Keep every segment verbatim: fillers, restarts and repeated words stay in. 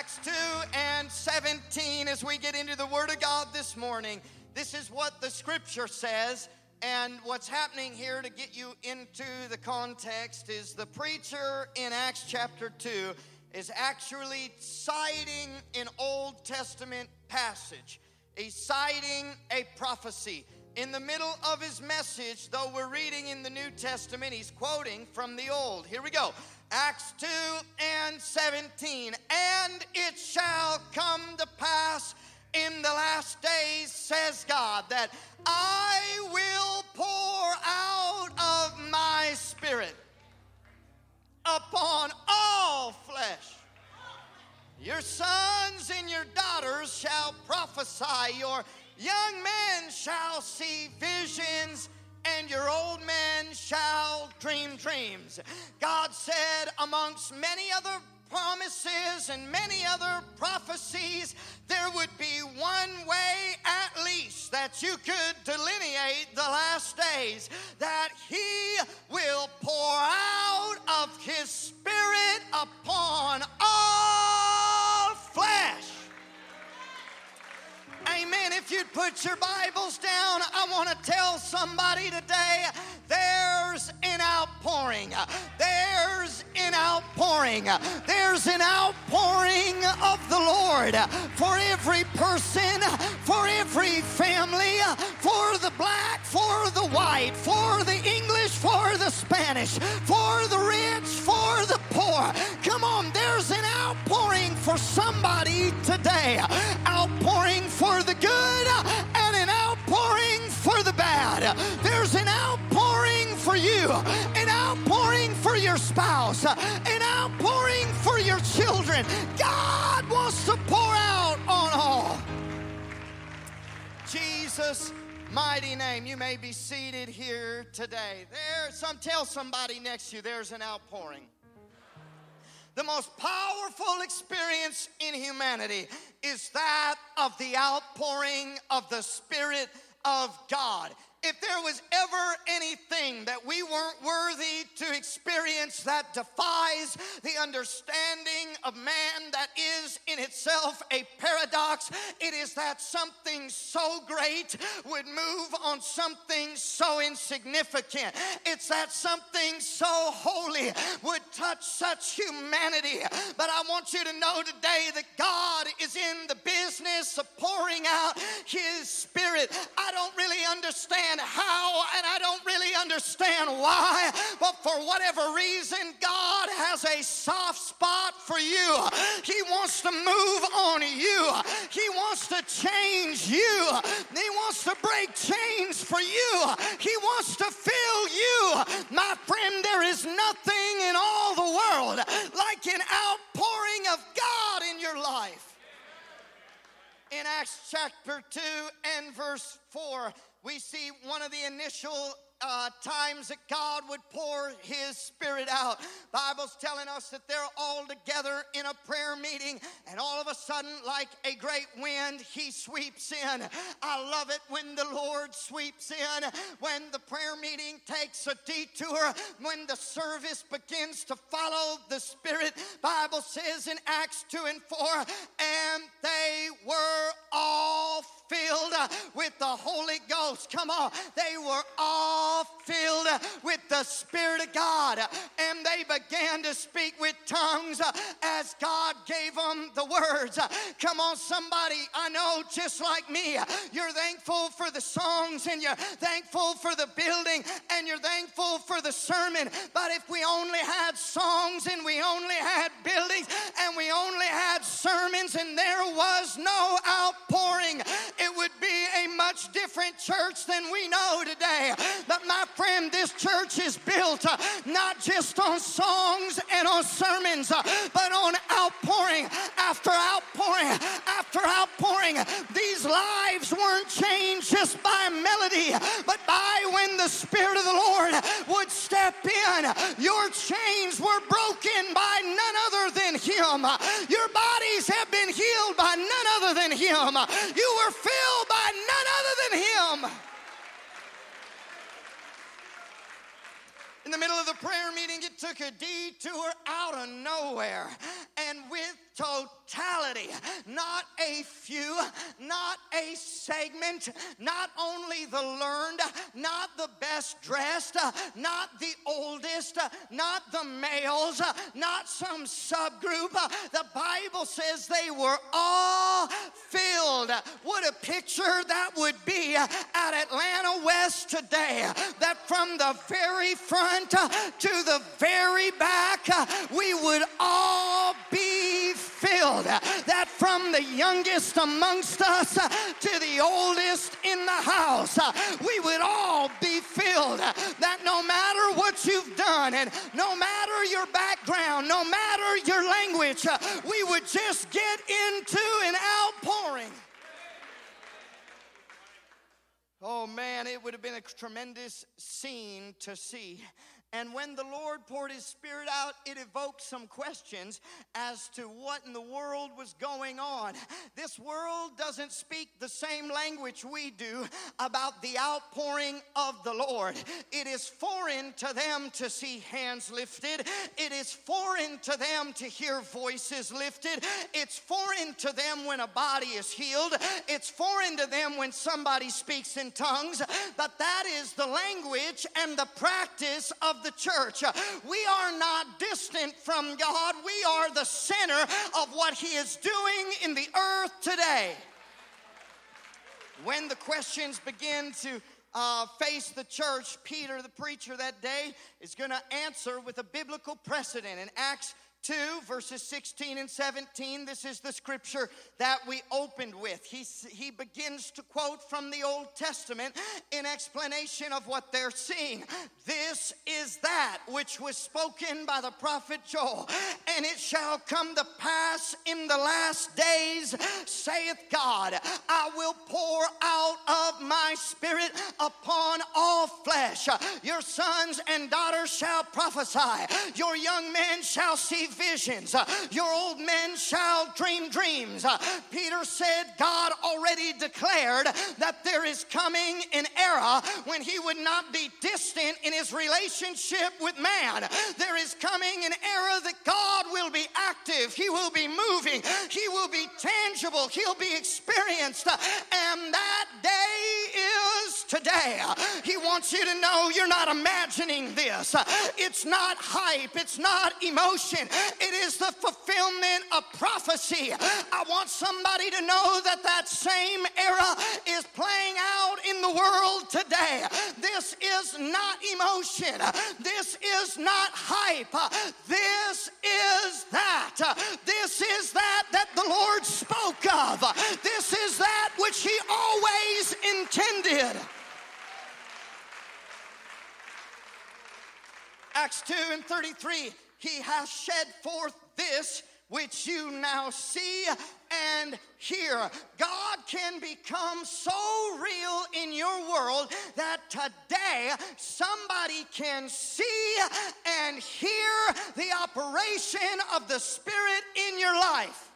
Acts two and seventeen, as we get into the Word of God this morning. This is what the Scripture says, and what's happening here to get you into the context is the preacher in Acts chapter two is actually citing an Old Testament passage. He's citing a prophecy. In the middle of his message, though we're reading in the New Testament, he's quoting from the Old. Here we go. Acts two and seventeen. And it shall come to pass in the last days, says God, that I will pour out of my Spirit upon all flesh. Your sons and your daughters shall prophesy. Your young men shall see visions, and your old men shall dream dreams. God said, amongst many other promises and many other prophecies, there would be one way at least that you could delineate the last days, that He will pour out of His Spirit upon all flesh. Amen. If you'd put your Bibles down, I want to tell somebody today, there's an outpouring. There's an outpouring. There's an outpouring of the Lord for every person, for every family, for the black, for the white, for the English, for the Spanish, for the rich, for the poor. Come on, there's an outpouring for somebody today. Outpouring for the good and an outpouring for the bad. There's an outpouring for you, an outpouring for your spouse, an outpouring for your children. God wants to pour out on all. Jesus' mighty name. You may be seated here today. There, some tell somebody next to you, there's an outpouring. The most powerful experience in humanity is that of the outpouring of the Spirit of God. If there was ever anything that we weren't worthy to experience that defies the understanding of man, that is in itself a paradox, it is that something so great would move on something so insignificant. It's that something so holy would touch such humanity. But I want you to know today that God is in the business of pouring out His Spirit. I don't really understand how, and I don't really understand why, but for whatever reason, God has a soft spot for you. He wants to move on you. He wants to change you. He wants to break chains for you. He wants to fill you. My friend, there is nothing in all the world like an outpouring of God in your life. In Acts chapter two and verse four, we see one of the initial uh, times that God would pour His Spirit out. Bible's telling us that they're all together in a prayer meeting, and all of a sudden, like a great wind, He sweeps in. I love it when the Lord sweeps in, when the prayer meeting takes a detour, when the service begins to follow the Spirit. Bible says in Acts two and four, and they were all filled with the Holy Ghost. Come on. They were all filled with the Spirit of God, and they began to speak with tongues as God gave them the words. Come on, somebody. I know just like me, you're thankful for the songs, and you're thankful for the building, and you're thankful for the sermon. But if we only had songs, and we only had buildings, and we only had sermons, and there was no outpouring, it would be a much different church than we know today. But my friend, this church is built uh, not just on songs and on sermons, uh, but on outpouring after outpouring after outpouring. These lives weren't changed just by melody, but by when the Spirit of the Lord would step in. Your chains were broken by none other than Him. Your bodies have been healed by none other than Him. You were filled by none other than Him. In the middle of the prayer meeting, it took a detour out of nowhere. And with totality, not a few, not a segment, not only the learned, not the best dressed, not the oldest, not the males, not some subgroup. The Bible says they were all filled. What a picture that would be at Atlanta West today, that from the very front to the very back, we would all be filled. That from the youngest amongst us to the oldest in the house, we would all be filled. That no matter what you've done and no matter your background, no matter your language, we would just get into an outpouring. Oh man, it would have been a tremendous scene to see. And when the Lord poured His Spirit out, it evoked some questions as to what in the world was going on. This world doesn't speak the same language we do about the outpouring of the Lord. It is foreign to them to see hands lifted. It is foreign to them to hear voices lifted. It's foreign to them when a body is healed. It's foreign to them when somebody speaks in tongues. But that is the language and the practice of the church. We are not distant from God. We are the center of what He is doing in the earth today. When the questions begin to uh, face the church, Peter, the preacher that day, is going to answer with a biblical precedent. In Acts two, verses sixteen and seventeen, this is the scripture that we opened with. He, he begins to quote from the Old Testament in explanation of what they're seeing. This is that which was spoken by the prophet Joel. And it shall come to pass in the last days, saith God, I will pour out of my Spirit upon all flesh. Your sons and daughters shall prophesy. Your young men shall see visions. Your old men shall dream dreams. Peter said God already declared that there is coming an era when He would not be distant in His relationship with man. There is coming an era that God will be active. He will be moving. He will be tangible. He'll be experienced. And that day is today. He wants you to know you're not imagining this. It's not hype. It's not emotion. It is the fulfillment of prophecy. I want somebody to know that that same era is playing out in the world today. This is not emotion. This is not hype. This is that. This is that that the Lord spoke of. This is that which He always intended. Acts two and thirty-three, He has shed forth this which you now see and hear. God can become so real in your world that today somebody can see and hear the operation of the Spirit in your life.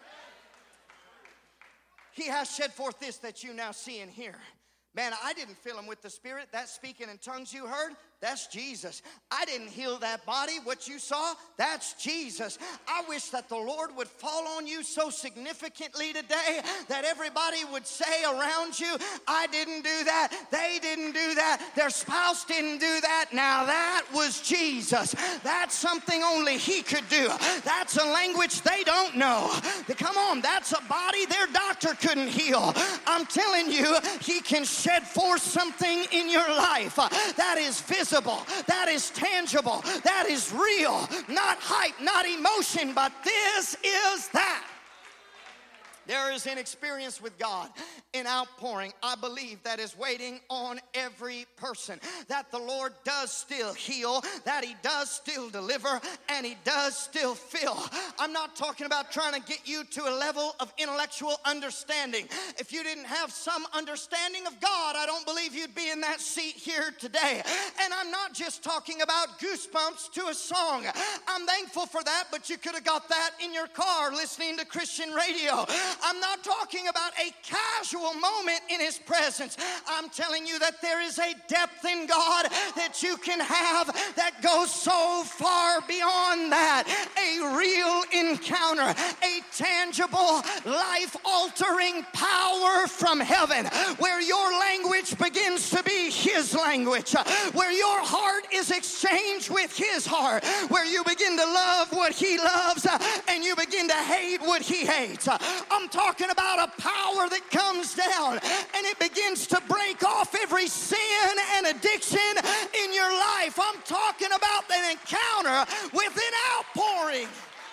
He has shed forth this that you now see and hear. Man, I didn't fill Him with the Spirit. That speaking in tongues you heard, that's Jesus. I didn't heal that body. What you saw, that's Jesus. I wish that the Lord would fall on you so significantly today that everybody would say around you, I didn't do that. They didn't do that. Their spouse didn't do that. Now that was Jesus. That's something only He could do. That's a language they don't know. Come on, that's a body their doctor couldn't heal. I'm telling you, He can shed forth something in your life that is visible. That is tangible. That is real. Not hype, not emotion, but this is that. There is an experience with God, an outpouring, I believe, that is waiting on every person. That the Lord does still heal, that He does still deliver, and He does still fill. I'm not talking about trying to get you to a level of intellectual understanding. If you didn't have some understanding of God, I don't believe you'd be in that seat here today. And I'm not just talking about goosebumps to a song. I'm thankful for that, but you could have got that in your car listening to Christian radio. I'm not talking about a casual moment in His presence. I'm telling you that there is a depth in God that you can have that goes so far beyond that. A real encounter, a tangible, life-altering power from heaven, where your language begins to be His language, where your heart is exchanged with His heart, where you begin to love what He loves and you begin to hate what He hates. I'm talking about a power that comes down and it begins to break off every sin and addiction in your life. I'm talking about an encounter with an outpouring.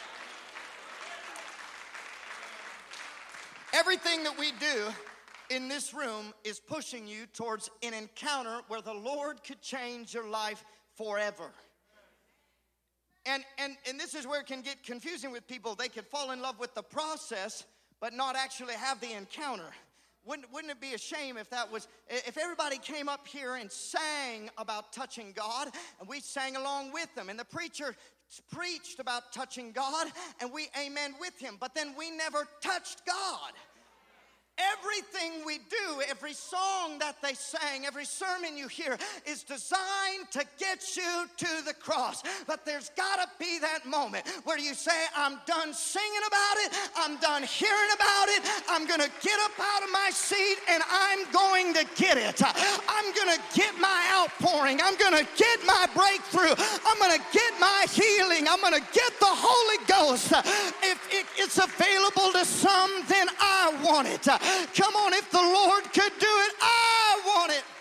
Everything that we do in this room is pushing you towards an encounter where the Lord could change your life forever. And, and, and this is where it can get confusing with people. They could fall in love with the process, but not actually have the encounter. Wouldn't, wouldn't it be a shame if that was, if everybody came up here and sang about touching God, and we sang along with them, and the preacher preached about touching God, and we amen with him, but then we never touched God. Everything we do, every song that they sang, every sermon you hear is designed to get you to the cross. But there's got to be that moment where you say, I'm done singing about it. I'm done hearing about it. I'm going to get up out of my seat and I'm going to get it. I'm going to get my outpouring. I'm going to get my breakthrough. I'm going to get my healing. I'm going to get the Holy Ghost. If it's available to some, then I want it. Come on, if the Lord could do it, I want it.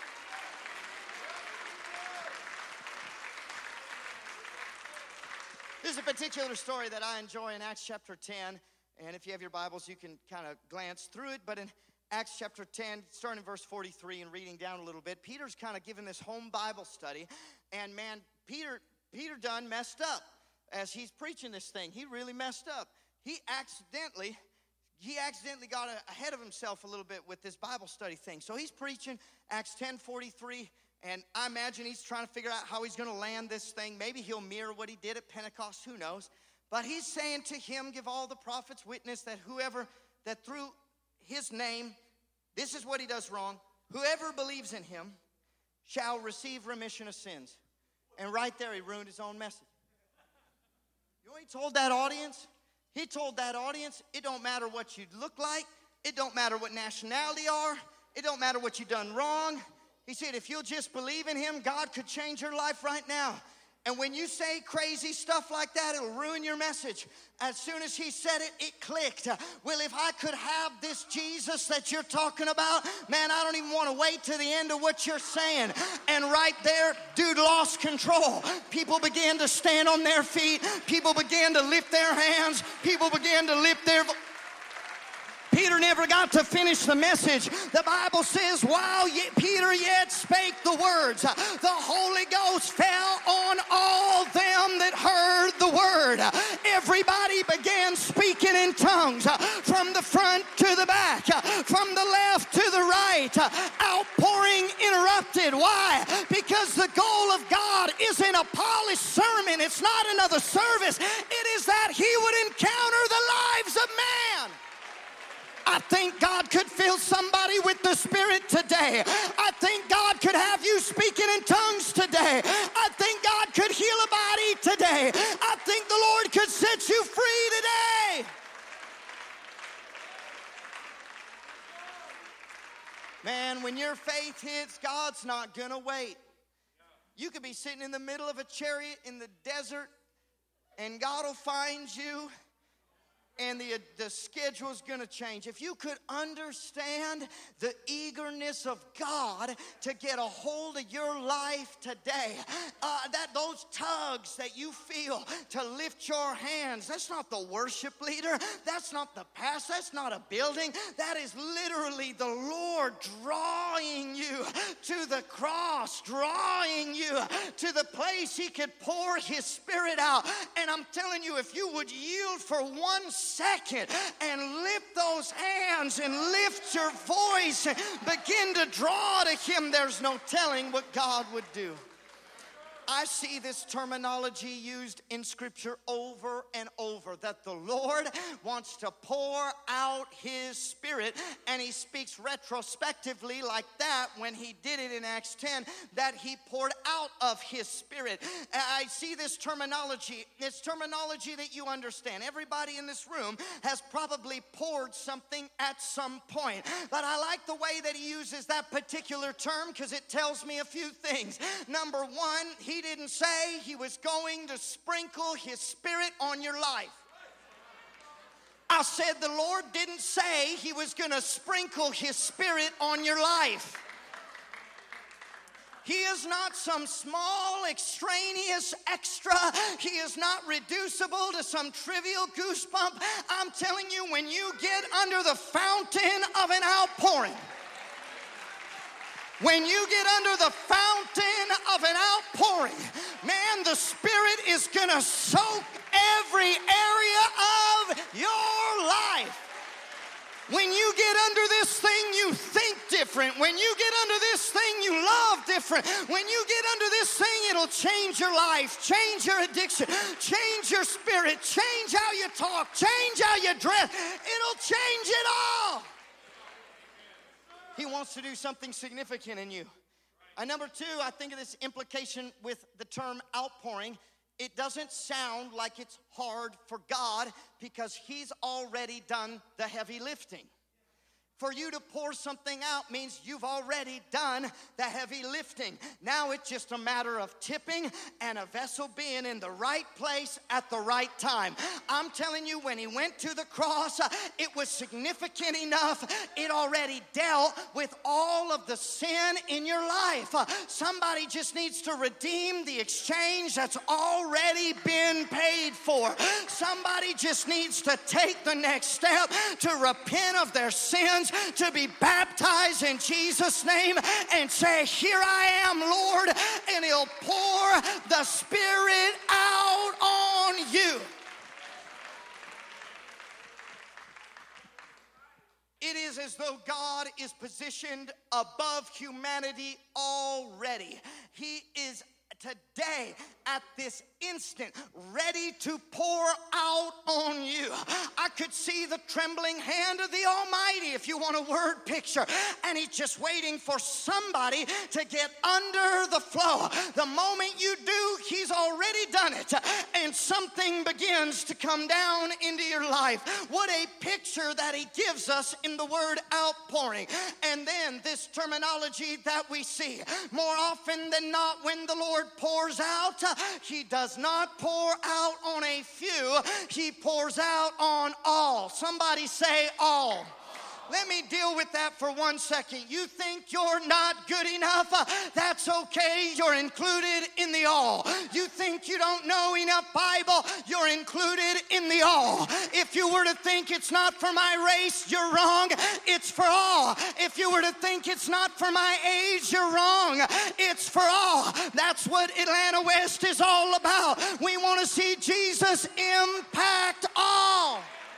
There's a particular story that I enjoy in Acts chapter ten, and if you have your Bibles, you can kind of glance through it, but in Acts chapter ten, starting in verse forty-three and reading down a little bit, Peter's kind of giving this home Bible study, and man, Peter, Peter done messed up as he's preaching this thing. He really messed up. He accidentally... He accidentally got ahead of himself a little bit with this Bible study thing. So he's preaching Acts ten forty-three, and I imagine he's trying to figure out how he's going to land this thing. Maybe he'll mirror what he did at Pentecost, who knows. But he's saying to him, give all the prophets witness that whoever, that through his name, this is what he does wrong, whoever believes in him shall receive remission of sins. And right there he ruined his own message. You know what he told that audience? He told that audience, it don't matter what you look like. It don't matter what nationality you are. It don't matter what you done wrong. He said, if you'll just believe in him, God could change your life right now. And when you say crazy stuff like that, it'll ruin your message. As soon as he said it, it clicked. Well, if I could have this Jesus that you're talking about, man, I don't even want to wait to the end of what you're saying. And right there, dude lost control. People began to stand on their feet. People began to lift their hands. People began to lift their voice. Peter never got to finish the message. The Bible says, while yet Peter yet spake the words, the Holy Ghost fell on all them that heard the word. Everybody began speaking in tongues, from the front to the back, from the left to the right. Outpouring interrupted. Why? Because the goal of God isn't a polished sermon. It's not another service. It is that he would encounter the lives of man. I think God could fill somebody with the Spirit today. I think God could have you speaking in tongues today. I think God could heal a body today. I think the Lord could set you free today. Man, when your faith hits, God's not going to wait. You could be sitting in the middle of a chariot in the desert, and God will find you. And the, the schedule's going to change. If you could understand the eagerness of God to get a hold of your life today, uh, that those tugs that you feel to lift your hands, that's not the worship leader. That's not the pastor. That's not a building. That is literally the Lord drawing you to the cross, drawing you to the place he could pour his Spirit out. And I'm telling you, if you would yield for one second and lift those hands and lift your voice and begin to draw to him, there's no telling what God would do. I see this terminology used in Scripture over and over, that the Lord wants to pour out His Spirit, and He speaks retrospectively like that when He did it in Acts ten, that He poured out of His Spirit. I see this terminology. It's terminology that you understand. Everybody in this room has probably poured something at some point, but I like the way that He uses that particular term because it tells me a few things. Number one, He didn't say He was going to sprinkle His Spirit on your life. I said the Lord didn't say He was going to sprinkle His Spirit on your life. He is not some small, extraneous extra. He is not reducible to some trivial goosebump. I'm telling you, when you get under the fountain of an outpouring, when you get under the fountain of an outpouring, man, the Spirit is going to soak every area of your life. When you get under this thing, you think different. When you get under this thing, you love different. When you get under this thing, it'll change your life, change your addiction, change your spirit, change how you talk, change how you dress. It'll change it all. He wants to do something significant in you. And number two, I think of this implication with the term outpouring. It doesn't sound like it's hard for God because He's already done the heavy lifting. For you to pour something out means you've already done the heavy lifting. Now it's just a matter of tipping and a vessel being in the right place at the right time. I'm telling you, when He went to the cross, it was significant enough. It already dealt with all of the sin in your life. Somebody just needs to redeem the exchange that's already been paid for. Somebody just needs to take the next step to repent of their sins, to be baptized in Jesus' name and say, here I am, Lord, and He'll pour the Spirit out on you. It is as though God is positioned above humanity already. He is today, at this instant, ready to pour out on you. I could see the trembling hand of the Almighty, if you want a word picture, and He's just waiting for somebody to get under the flow. The moment you do, He's already done it, and something begins to come down into your life. What a picture that He gives us in the word outpouring. And then this terminology that we see, more often than not, when the Lord pours out, He does not pour out on a few, He pours out on all. Somebody say all. Let me deal with that for one second. You think you're not good enough? That's okay. You're included in the all. You think you don't know enough Bible? You're included in the all. If you were to think it's not for my race, you're wrong. It's for all. If you were to think it's not for my age, you're wrong. It's for all. That's what Atlanta West is all about. We want to see Jesus impact all.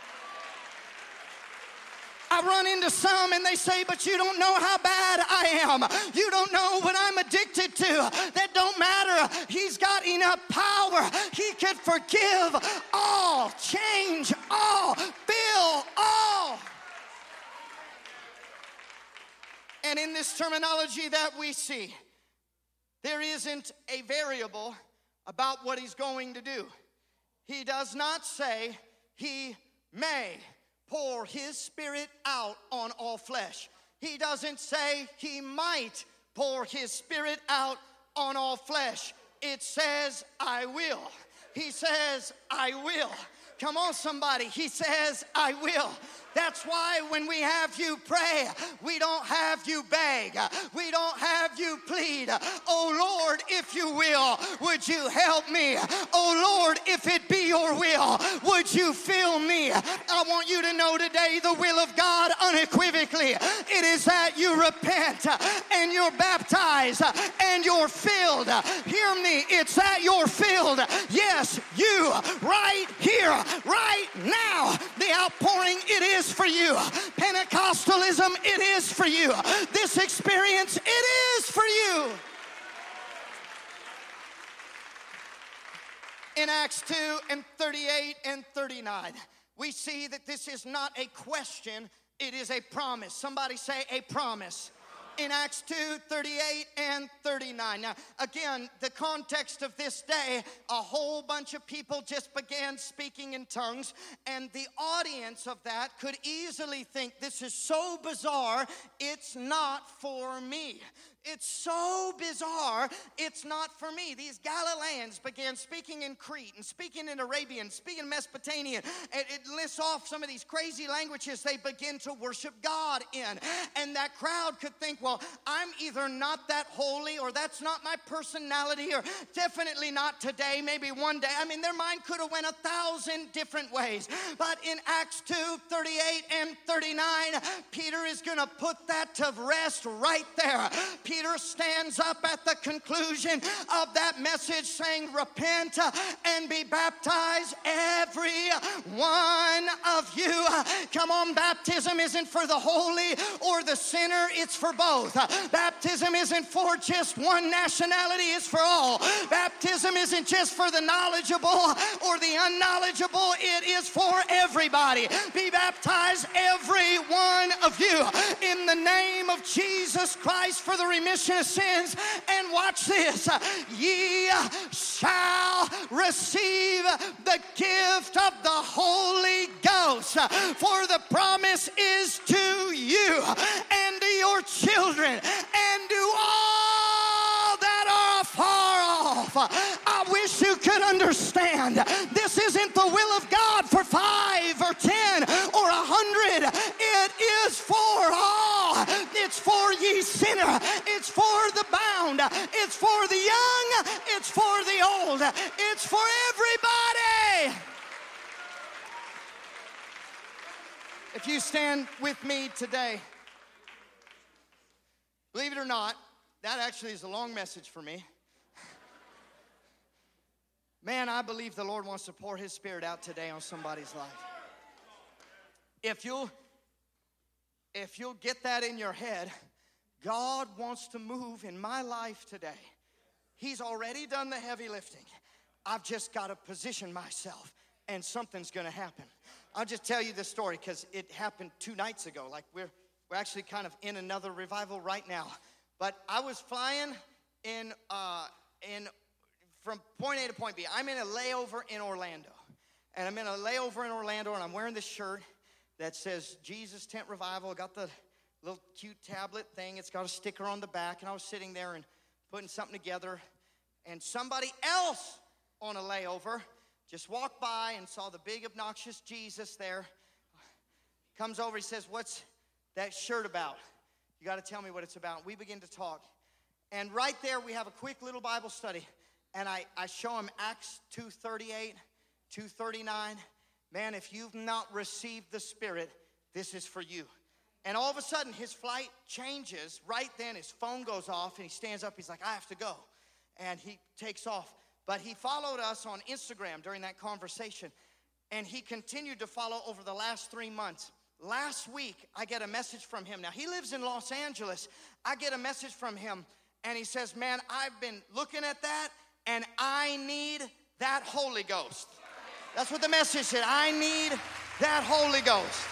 I run into some and they say, but you don't know how bad I am. You don't know what I'm addicted to. That don't matter. He's got enough power. He can forgive all, change all, fill all. And in this terminology that we see, there isn't a variable about what He's going to do. He does not say He may pour His Spirit out on all flesh. He doesn't say He might pour His Spirit out on all flesh. It says, I will. He says, I will. Come on, somebody. He says, I will. That's why when we have you pray, we don't have you beg. We don't have you plead. Oh, Lord, if you will, would you help me? Oh, Lord, if it be your will, would you fill me? I want you to know today the will of God unequivocally. It is that you repent and you're baptized and you're filled. Hear me. It's that you're filled. Yes, you right here, right now. The outpouring, it is for you. Pentecostalism, it is for you. This experience, it is for you. In Acts two and thirty-eight and thirty-nine, we see that this is not a question, it is a promise. Somebody say a promise. In Acts two, thirty-eight and thirty-nine. Now, again, the context of this day, a whole bunch of people just began speaking in tongues, and the audience of that could easily think, this is so bizarre, it's not for me. It's so bizarre, it's not for me. These Galileans began speaking in Crete and speaking in Arabian, speaking Mesopotamian. And it lists off some of these crazy languages they begin to worship God in. And that crowd could think, well, I'm either not that holy, or that's not my personality, or definitely not today, maybe one day. I mean, their mind could have went a thousand different ways. But in Acts two, thirty-eight and thirty-nine, Peter is going to put that to rest right there. Peter stands up at the conclusion of that message saying, repent and be baptized, every one of you. Come on, baptism isn't for the holy or the sinner, it's for both. Baptism isn't for just one nationality, it's for all. Baptism isn't just for the knowledgeable or the unknowledgeable, it is for everybody. Be baptized, every one of you, in the name of Jesus Christ for the remission of sins. And watch this, ye shall receive the gift of the Holy Ghost, for the promise is to you and to your children and to all that are afar off. I wish you could understand, this isn't the will of God for five or ten or a hundred. It is for all. It's for ye sinner. It's for the bound. It's for the young. It's for the old. It's for everybody. If you stand with me today, believe it or not, that actually is a long message for me. Man, I believe the Lord wants to pour His Spirit out today on somebody's life. If you'll, if you'll get that in your head, God wants to move in my life today. He's already done the heavy lifting. I've just got to position myself, and something's going to happen. I'll just tell you this story because it happened two nights ago. Like we're we're actually kind of in another revival right now. But I was flying in uh, in from point A to point B. I'm in a layover in Orlando, and I'm in a layover in Orlando, and I'm wearing this shirt that says Jesus Tent Revival. I got the little cute tablet thing. It's got a sticker on the back, and I was sitting there and putting something together, and somebody else on a layover just walked by and saw the big obnoxious Jesus there. Comes over, he says, what's that shirt about? You got to tell me what it's about. We begin to talk, and right there we have a quick little Bible study, and I, I show him Acts two thirty-eight, two thirty-nine. Man, if you've not received the Spirit, this is for you. And all of a sudden, his flight changes. Right then, his phone goes off, and he stands up. He's like, I have to go. And he takes off. But he followed us on Instagram during that conversation, and he continued to follow over the last three months. Last week, I get a message from him. Now, he lives in Los Angeles. I get a message from him, and he says, man, I've been looking at that, and I need that Holy Ghost. That's what the message said. I need that Holy Ghost.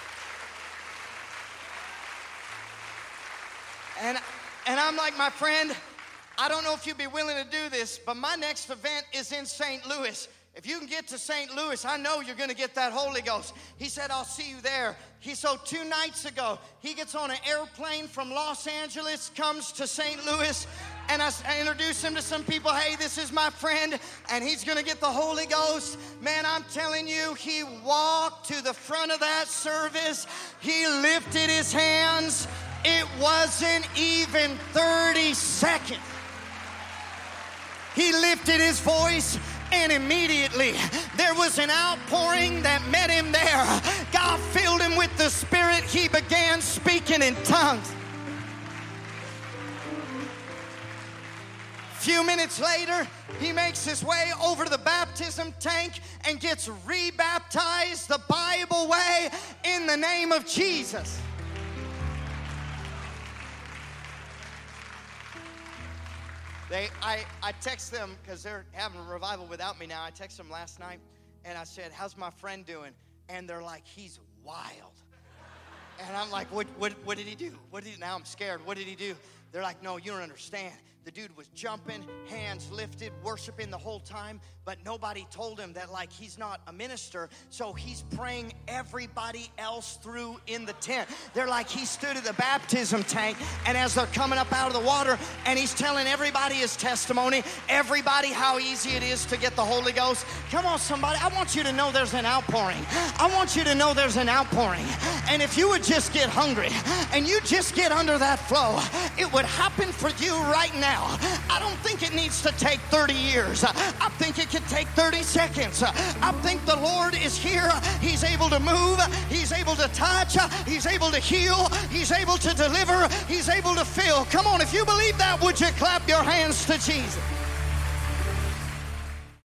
And, and I'm like, my friend, I don't know if you'd be willing to do this, but my next event is in Saint Louis. If you can get to Saint Louis, I know you're going to get that Holy Ghost. He said, I'll see you there. He, so two nights ago, he gets on an airplane from Los Angeles, comes to Saint Louis, and I, I introduce him to some people. Hey, this is my friend, and he's going to get the Holy Ghost. Man, I'm telling you, he walked to the front of that service. He lifted his hands. It wasn't even thirty seconds. He lifted his voice, and immediately there was an outpouring that met him there. God filled him with the Spirit. He began speaking in tongues. A few minutes later, he makes his way over to the baptism tank and gets rebaptized the Bible way in the name of Jesus. They, I, I text them because they're having a revival without me now. I text them last night, and I said, how's my friend doing? And they're like, he's wild. And I'm like, what, what, what did he do? What did he, now I'm scared. What did he do? They're like, no, you don't understand. The dude was jumping, hands lifted, worshiping the whole time, but nobody told him that, like, he's not a minister, so he's praying everybody else through in the tent. They're like, he stood at the baptism tank, and as they're coming up out of the water, and he's telling everybody his testimony, everybody how easy it is to get the Holy Ghost. Come on, somebody. I want you to know there's an outpouring. I want you to know there's an outpouring. And if you would just get hungry, and you just get under that flow, it would happen for you right now. I don't think it needs to take thirty years. I think it can take thirty seconds. I think the Lord is here. He's able to move. He's able to touch. He's able to heal. He's able to deliver. He's able to fill. Come on, if you believe that, would you clap your hands to Jesus?